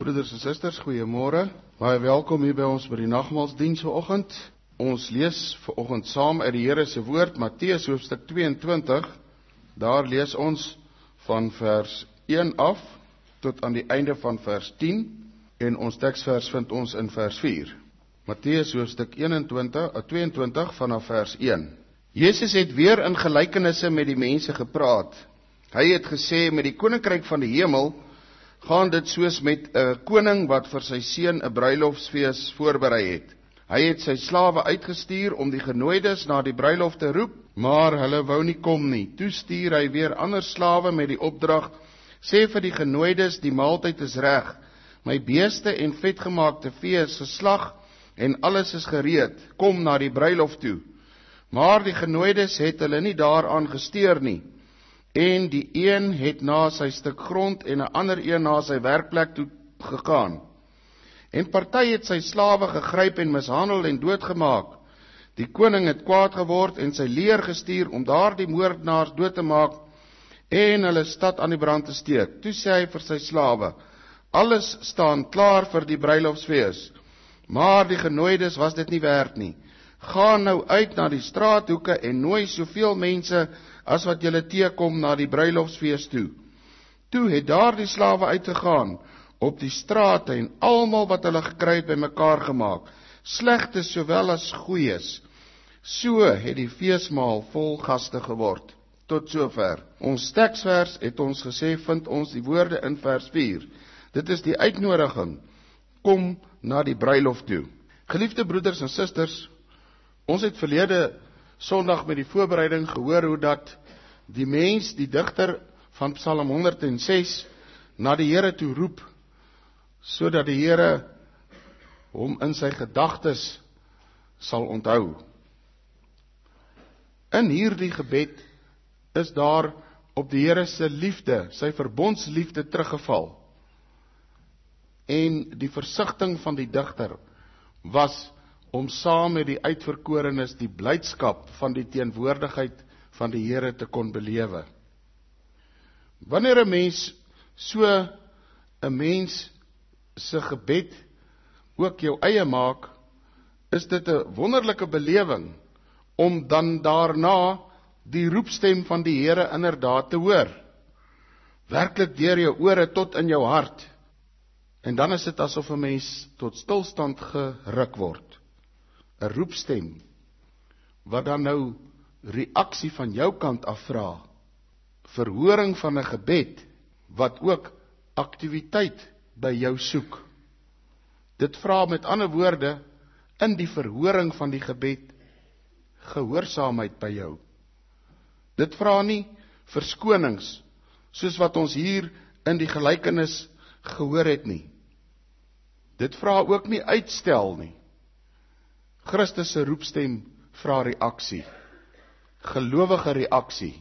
Broeders en susters, goeiemôre. Baie welkom hier by ons by die nagmaalsdiens vanoggend. Ons lees vanoggend saam uit die Here se woord, Matteus hoofstuk 22. Daar lees ons van vers 1 af tot aan die einde van vers 10 en ons teksvers vind ons in vers 4. Matteus hoofstuk 22 vanaf vers 1. Jesus het weer in gelykenisse met die mense gepraat. Hy het gesê, met die koninkryk van die hemel gaan dit soos met 'n koning wat vir sy seun 'n bruilofsfees voorberei het. Hy het sy slawe uitgestuur om die genooides na die bruilof te roep, maar hulle wou nie kom nie. Toe stuur hy weer ander slawe met die opdrag, sê vir die genooides, die maaltyd is reg, my beeste en vetgemaakte vee is geslag en alles is gereed, kom na die bruilof toe. Maar die genooides het hulle nie daaraan gesteer nie. En die een het na sy stuk grond en 'n ander een na sy werkplek toe gegaan. En party het sy slawe gegryp en mishandel en doodgemaak. Die koning het kwaad geword en sy leer gestuur om daardie moordenaars dood te maak en hulle stad aan die brand te steek. Toe sê hy vir sy slawe, alles staan klaar vir die bruilofsfees, maar die genooides was dit nie werd nie. Gaan nou uit na die straathoeke en nooi soveel mense as wat julle teekom na die bruilofsfees toe. Toe het daardie slawe uitgegaan op die strate en almal wat hulle gekry het bymekaar gemaak, slegtes sowel as goeies. So het die feesmaal vol gaste geword. Tot sover. Ons teksvers het ons gesê, vind ons die woorde in vers 4. Dit is die uitnodiging, kom na die bruilof toe. Geliefde broeders en susters, ons het verlede Sondag met die voorbereiding gehoor hoe dat die mens, die digter van Psalm 106, na die Here toe roep, sodat die Here hom in sy gedagtes sal onthou. In hierdie gebed is daar op die Here se liefde, sy verbondsliefde teruggeval. En die versigtiging van die digter was om saam met die uitverkorenes die blydskap van die teenwoordigheid van die Here te kon belewe. Wanneer 'n mens so 'n mens se gebed ook jou eie maak, is dit 'n wonderlike belewing om dan daarna die roepstem van die Here inderdaad te hoor. Werklik deur jou ore tot in jou hart. En dan is dit asof 'n mens tot stilstand geruk word. 'n roepstem, wat dan nou reaksie van jou kant af vra, verhoring van 'n gebed, wat ook aktiwiteit by jou soek. Dit vra met ander woorde, in die verhoring van die gebed, gehoorsaamheid by jou. Dit vra nie verskonings, soos wat ons hier in die gelykenis gehoor het nie. Dit vra ook nie uitstel nie. Christus se roepstem vra reaksie, gelowige reaksie.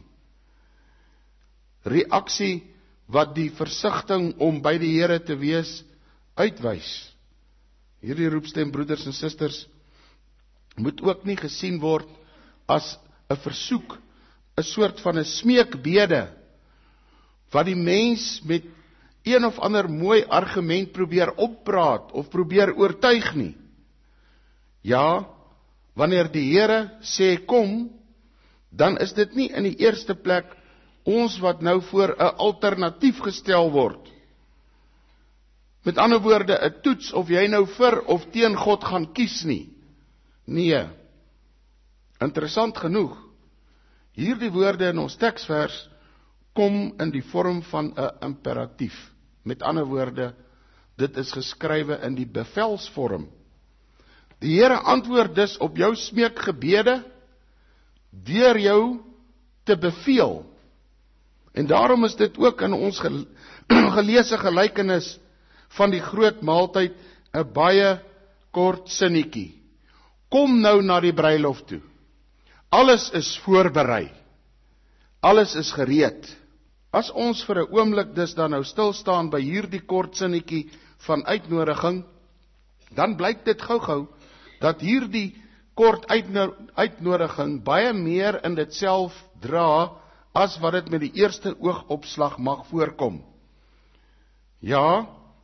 Reaksie wat die versigtiging om by die Here te wees uitwys. Hierdie roepstem, broeders en susters, moet ook nie gesien word as 'n versoek, 'n soort van 'n smeekbede, wat die mens met een of ander mooi argument probeer oppraat of probeer oortuig nie. Ja, wanneer die Here sê kom, dan is dit nie in die eerste plek ons wat nou voor 'n alternatief gestel word. Met ander woorde, 'n toets of jy nou vir of teen God gaan kies nie. Nee. Interessant genoeg, hierdie woorde in ons teksvers kom in die vorm van 'n imperatief. Met ander woorde, dit is geskrywe in die bevelsvorm. Die Here antwoord dus op jou smeekgebede deur jou te beveel. En daarom is dit ook in ons geleesde gelykenis van die groot maaltyd 'n baie kort sinnetjie. Kom nou na die bruilof toe. Alles is voorberei. Alles is gereed. As ons vir 'n oomblik dus dan nou stil staan by hierdie kort sinnetjie van uitnodiging, dan blyk dit gou-gou dat hierdie kort uitnodiging baie meer in dit self dra as wat dit met die eerste oogopslag mag voorkom. Ja,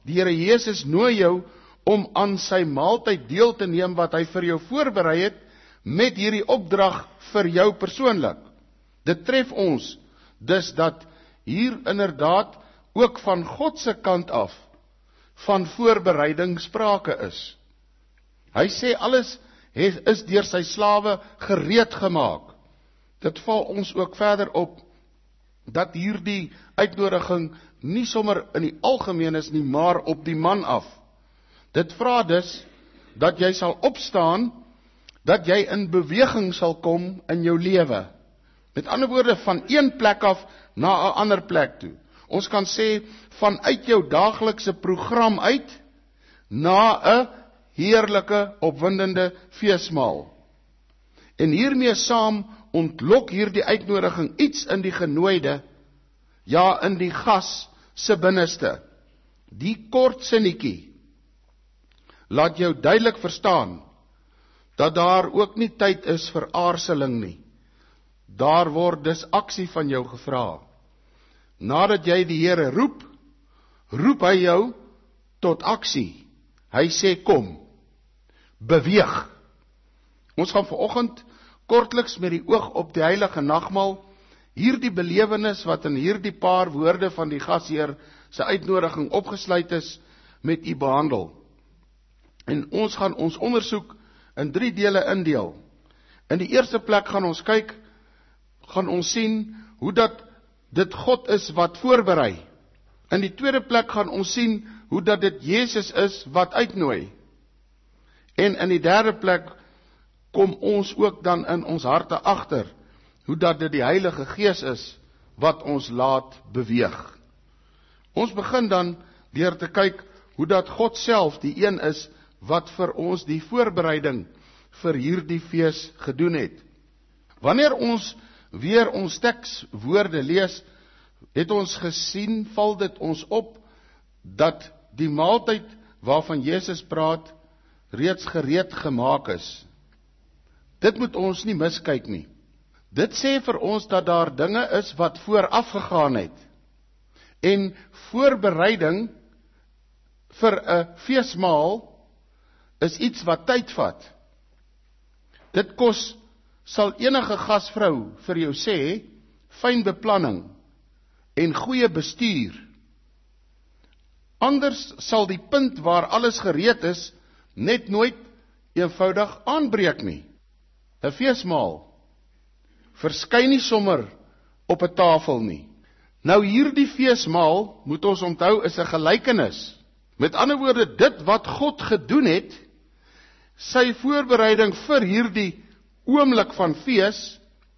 Die Here Jesus nooi jou om aan sy maaltyd deel te neem wat hy vir jou voorberei het, met hierdie opdrag vir jou persoonlik. Dit tref ons dus dat hier inderdaad ook van God se kant af van voorbereiding sprake is. Hy sê alles is deur sy slawe gereed gemaak. Dit val ons ook verder op dat hierdie uitnodiging nie sommer in die algemeen is nie, maar op die man af. Dit vra dus dat jy sal opstaan, dat jy in beweging sal kom in jou lewe. Met ander woorde, van een plek af na 'n ander plek toe. Ons kan sê, vanuit jou daaglikse program uit, na 'n heerlike, opwindende feesmaal. En hiermee saam ontlok hierdie uitnodiging iets in die genooide, ja, in die gas se binneste. Die kort sinnetjie laat jou duidelik verstaan dat daar ook nie tyd is vir aarseling nie. Daar word dus aksie van jou gevra. Nadat jy die Here roep hy jou tot aksie. Hy sê kom, beweeg. Ons gaan vanoggend kortliks met die oog op die heilige nagmaal hierdie belewenis wat in hierdie paar woorde van die gasheer se uitnodiging opgesluit is met u behandel. En ons gaan ons ondersoek in 3 dele indeel. In die eerste plek gaan ons sien hoe dat dit God is wat voorberei. In die tweede plek gaan ons sien hoe dat dit Jesus is wat uitnooi. En in die derde plek kom ons ook dan in ons harte agter hoe dat dit die Heilige Gees is wat ons laat beweeg. Ons begin dan deur te kyk hoe dat God self die een is wat vir ons die voorbereiding vir hierdie fees gedoen het. Wanneer ons weer ons tekswoorde lees, het ons gesien, val dit ons op, dat die maaltyd waarvan Jesus praat, reeds gereed gemaak is. Dit moet ons nie miskyk nie. Dit sê vir ons dat daar dinge is wat vooraf gegaan het. En voorbereiding vir 'n feesmaal is iets wat tyd vat. Dit kos, sal enige gasvrou vir jou sê, fyn beplanning en goeie bestuur. Anders sal die punt waar alles gereed is, net nooit eenvoudig aanbreek nie. 'n Feesmaal verskyn nie sommer op 'n tafel nie. Nou hierdie feesmaal, moet ons onthou, is 'n gelykenis. Met ander woorde, dit wat God gedoen het, sy voorbereiding vir hierdie oomblik van fees,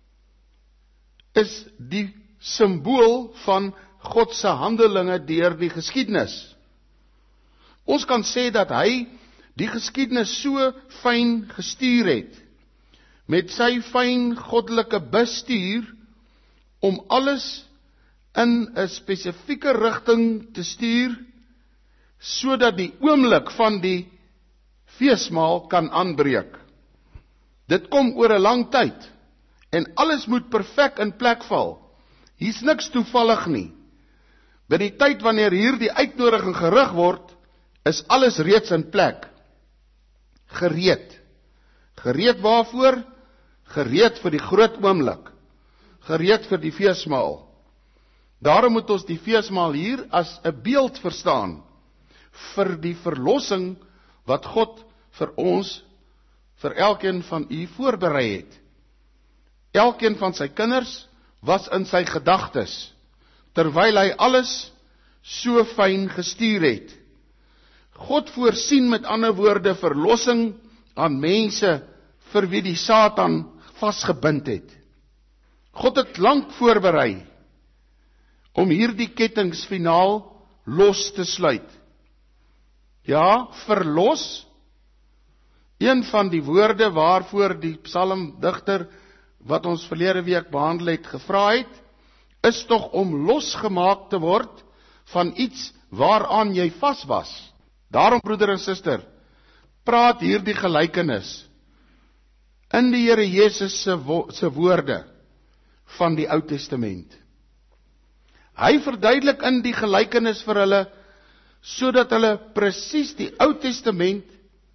is die simbool van God se handelinge deur die geskiedenis. Ons kan sê dat hy die geskiedenis so fyn gestuur het, met sy fyn goddelike bestuur, om alles in 'n spesifieke rigting te stuur, sodat die oomblik van die feesmaal kan aanbreek. Dit kom oor 'n lang tyd, en alles moet perfek in plek val. Hier's niks toevallig nie. By die tyd wanneer hierdie uitnodiging gerig word, is alles reeds in plek. Gereed. Gereed waarvoor? Gereed vir die groot oomblik. Gereed vir die feesmaal. Daarom moet ons die feesmaal hier as 'n beeld verstaan vir die verlossing wat God vir ons, vir elkeen van u voorberei het. Elkeen van sy kinders was in sy gedagtes, terwyl hy alles so fyn gestuur het. God voorsien met ander woorde verlossing aan mense vir wie die Satan vasgebind het. God het lank voorberei om hierdie kettinge finaal los te sluit. Ja, verlos, een van die woorde waarvoor die psalmdigter wat ons verlede week behandel het gevra het, is tog om losgemaak te word van iets waaraan jy vas was. Daarom, broeder en suster, praat hierdie gelykenis in die Here Jesus se woorde van die Ou Testament. Hy verduidelik in die gelykenis vir hulle sodat hulle presies die Ou Testament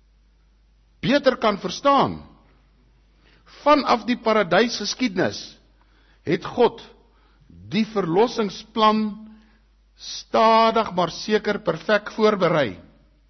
beter kan verstaan. Vanaf die paradysgeskiedenis het God die verlossingsplan stadig maar seker perfek voorberei.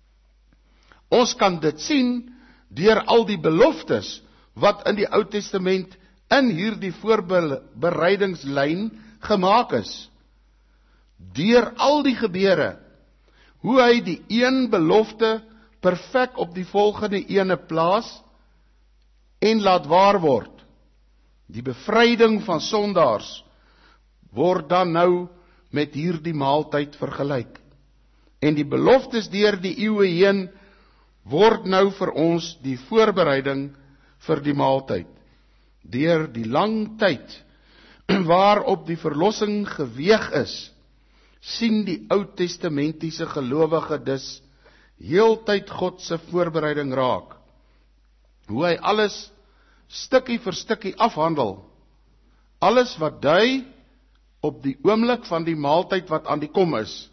Ons kan dit sien deur al die beloftes wat in die Ou Testament in hierdie voorbereidingslyn gemaak is. Deur al die gebeure, hoe hy die een belofte perfek op die volgende ene plaas en laat waar word. Die bevryding van sondaars word dan nou met hierdie maaltyd vergelyk. En die beloftes deur die eeue heen word nou vir ons die voorbereiding vir die maaltyd. Deur die lang tyd waarop die verlossing geweeg is, sien die Ou Testamentiese gelowige dus heeltyd God se voorbereiding raak. Hoe hy alles stukkie vir stukkie afhandel. Alles wat dui op die oomblik van die maaltyd wat aan die kom is.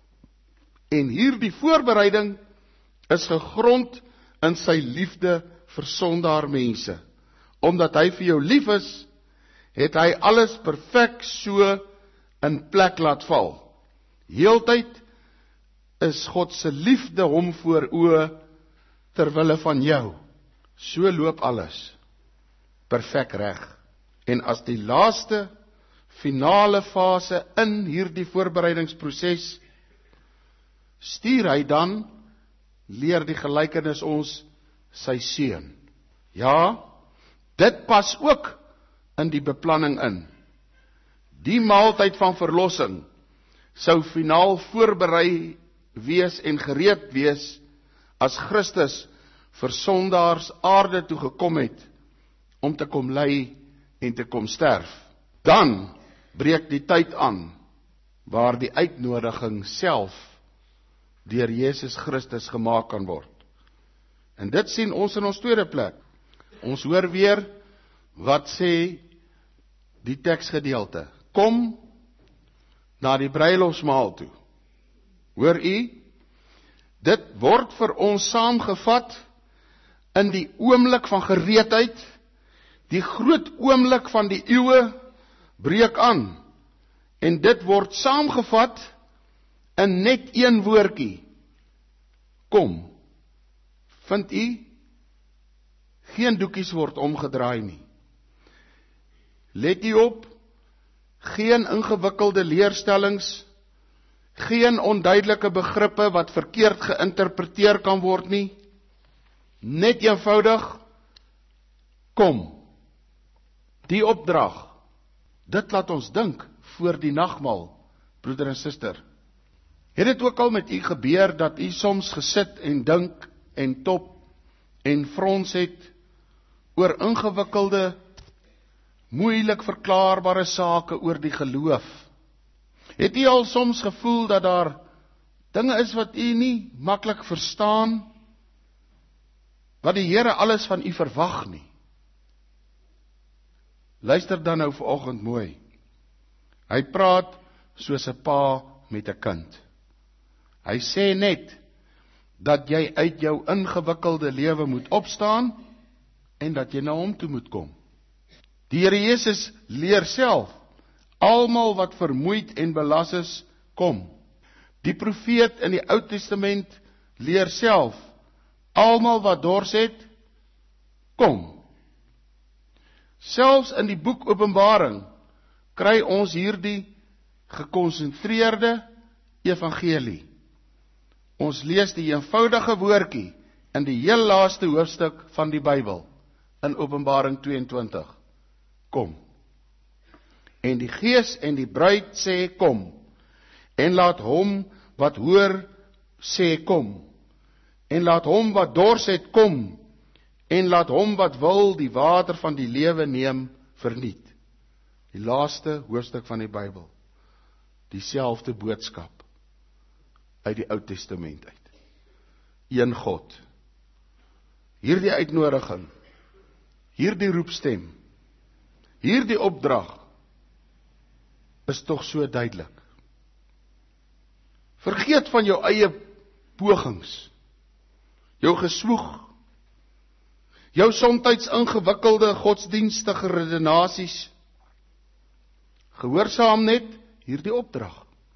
En hierdie voorbereiding is gegrond in sy liefde vir sondaar mense. Omdat hy vir jou lief is, het hy alles perfek so in plek laat val. Heeltyd is God se liefde hom voor oë ter wille van jou. So loop alles perfek reg. En as die laaste finale fase in hierdie voorbereidingsproses stuur hy dan, leer die gelykenis ons, sy seun. Ja, dit pas ook in die beplanning in. Die maaltyd van verlossing sou finaal voorberei wees en gereed wees as Christus vir sondaars aarde toe gekom het om te kom ly en te kom sterf. Dan breek die tyd aan waar die uitnodiging self deur Jesus Christus gemaak kan word. En dit sien ons in ons tweede plek. Ons hoor weer wat sê die teksgedeelte. Kom na die bruilofsmaal toe. Hoor u? Dit word vir ons saamgevat in die oomblik van gereedheid. Die groot oomblik van die eeue breek aan. En dit word saamgevat in net een woordjie. Kom. Vind u? Geen doekies word omgedraai nie. Let u op, geen ingewikkelde leerstellings, geen onduidelike begrippe wat verkeerd geïnterpreteer kan word nie. Net eenvoudig, kom. Die opdrag, dit laat ons dink voor die nagmaal, broeder en suster. Het dit ook al met u gebeur dat u soms gesit en dink en top en frons het oor ingewikkelde, moeilik verklaarbare sake oor die geloof? Het u al soms gevoel dat daar dinge is wat u nie maklik verstaan, wat die Here alles van u verwag nie? Luister dan nou vanoggend mooi. Hy praat soos 'n pa met 'n kind. Hy sê net dat jy uit jou ingewikkelde lewe moet opstaan en dat jy na hom toe moet kom. Die Here Jesus leer self, almal wat vermoeid en belas is, kom. Die profeet in die Ou Testament leer self, almal wat dors het, kom. Selfs in die boek Openbaring kry ons hierdie gekonsentreerde evangelie. Ons lees die eenvoudige woordjie in die heel laaste hoofstuk van die Bybel, in Openbaring 22. Kom. En die Gees en die bruid sê kom, en laat hom wat hoor sê kom, en laat hom wat dors het kom, en laat hom wat wil die water van die lewe neem verniet. Die laaste hoofstuk van die Bybel, dieselfde boodskap uit die Ou Testament uit. Een God. Hierdie uitnodiging, hierdie roepstem, hierdie opdrag is tog so duidelik. Vergeet van jou eie pogings, jou geswoeg, jou somtyds ingewikkelde godsdienstige redenasies. Gehoorsaam net hierdie opdrag.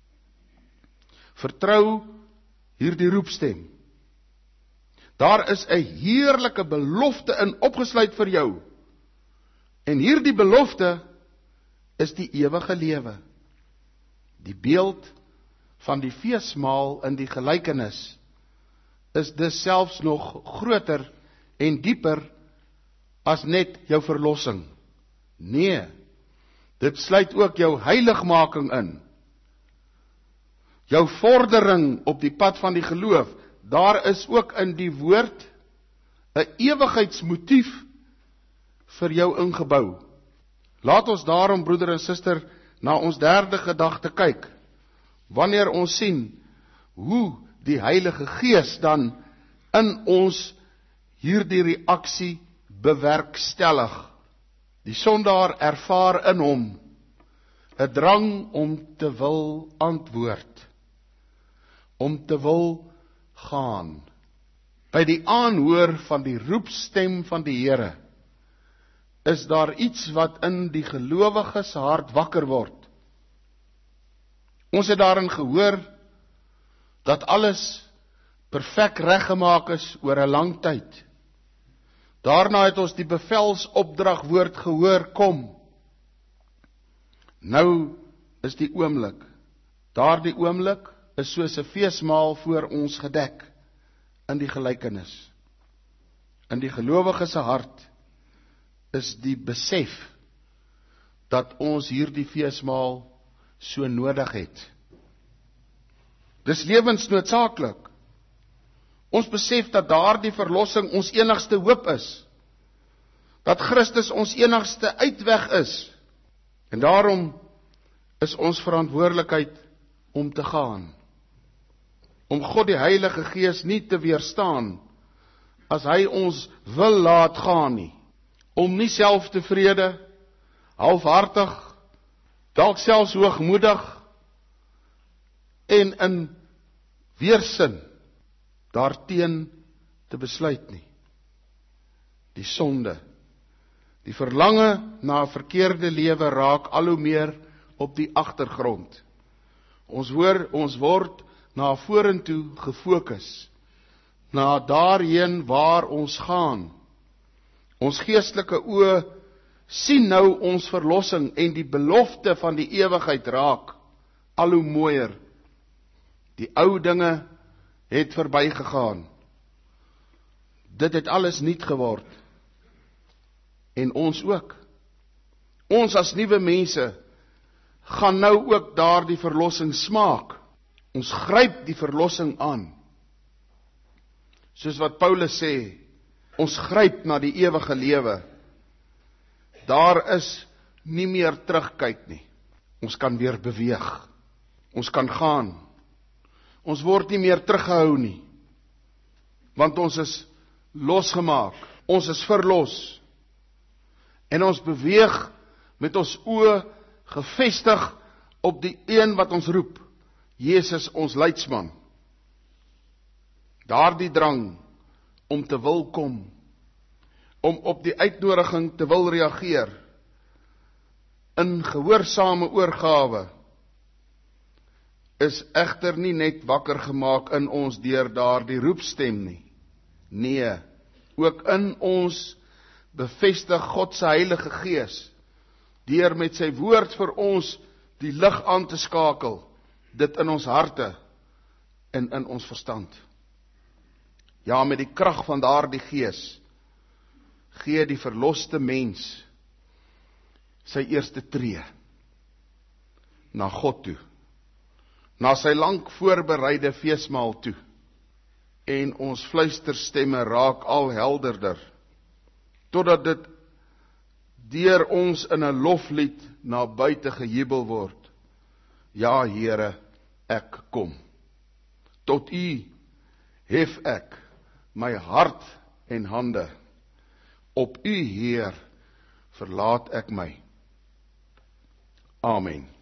Vertrou hierdie roepstem. Daar is 'n heerlike belofte in opgesluit vir jou. En hierdie belofte is die ewige lewe. Die beeld van die feesmaal in die gelykenis is dus selfs nog groter en dieper as net jou verlossing. Nee, dit sluit ook jou heiligmaking in. Jou vordering op die pad van die geloof. Daar is ook in die woord 'n ewigheidsmotief vir jou ingebou. Laat ons daarom, broeder en suster, na ons derde gedagte kyk. Wanneer ons sien hoe die Heilige Gees dan in ons hierdie reaksie bewerkstellig. Die sondaar ervaar in hom 'n drang om te wil antwoord, om te wil gaan. By die aanhoor van die roepstem van die Here is daar iets wat in die gelowiges hart wakker word. Ons het daarin gehoor dat alles perfek reggemaak is oor 'n lang tyd. Daarna het ons die bevelsopdragwoord gehoor, kom. Nou is die oomblik. Daardie oomblik is soos 'n feesmaal voor ons gedek in die gelykenis. In die gelowige se hart is die besef dat ons hierdie feesmaal so nodig het. Dis lewensnoodsaaklik. Ons besef dat daardie verlossing ons enigste hoop is. Dat Christus ons enigste uitweg is. En daarom is ons verantwoordelikheid om te gaan. Om God die Heilige Gees nie te weerstaan as hy ons wil laat gaan nie. Om nie selftevrede, halfhartig, dalk selfs hoogmoedig en in weersin daarteen te besluit nie. Die sonde, die verlange na 'n verkeerde lewe raak al hoe meer op die agtergrond. Ons word na vorentoe gefokus, na daarheen waar ons gaan. Ons geestelike oë sien nou ons verlossing en die belofte van die ewigheid raak al hoe mooier. Die ou dinge het verbygegaan. Dit het alles nuut geword. En ons ook. Ons as nuwe mense gaan nou ook daardie verlossing smaak. Ons gryp die verlossing aan. Soos wat Paulus sê, ons gryp na die ewige lewe. Daar is nie meer terugkyk nie. Ons kan weer beweeg. Ons kan gaan. Ons word nie meer teruggehou nie. Want ons is losgemaak. Ons is verlos. En ons beweeg met ons oë gefestig op die een wat ons roep. Jesus, ons leidsman. Daardie drang om te wil kom, om op die uitnodiging te wil reageer, in gehoorsame oorgawe, is egter nie net wakker gemaak in ons deur daardie roepstem nie. Nee, ook in ons bevestig God se Heilige Gees, deur met sy woord vir ons die lig aan te skakel, dit in ons harte en in ons verstand. Ja, met die krag van daardie Gees, gee die verloste mens sy eerste tree na God toe, na sy lank voorbereide feesmaal toe, en ons fluisterstemme raak al helderder, totdat dit deur ons in 'n loflied na buite gejubel word. Ja, Here, ek kom. Tot U hef ek my hart en hande. Op U, Heer, verlaat ek my. Amen.